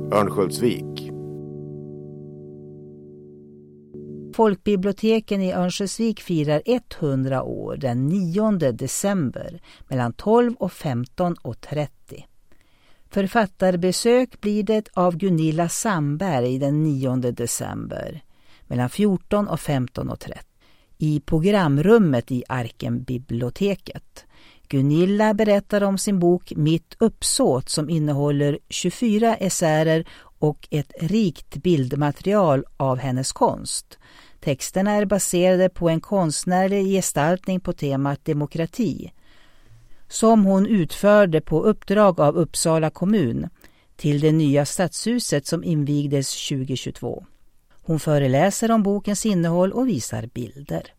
Örnsköldsvik. Folkbiblioteken i Örnsköldsvik firar 100 år den 9 december mellan 12 och 15:30. Författarbesök blir det av Gunilla Sandberg den 9 december mellan 14 och 15:30 i programrummet i Arkenbiblioteket. Gunilla berättar om sin bok Mitt uppsåt som innehåller 24 essäer och ett rikt bildmaterial av hennes konst. Texterna är baserade på en konstnärlig gestaltning på temat demokrati som hon utförde på uppdrag av Uppsala kommun till det nya stadshuset som invigdes 2022. Hon föreläser om bokens innehåll och visar bilder.